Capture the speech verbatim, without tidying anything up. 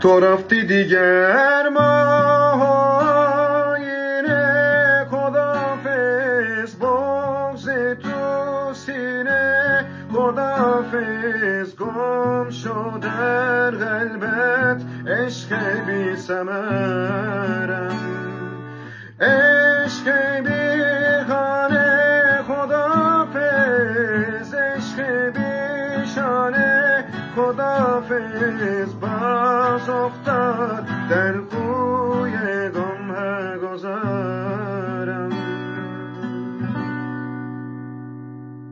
تو رفتی دیگر ماه آینه خداحافظ بغض تو سینه خداحافظ گم شد در قلبت عشق بی ثمرم عشق بی خانه خداحافظ عشق بی شانه خداحافظ باز افتاد در کوی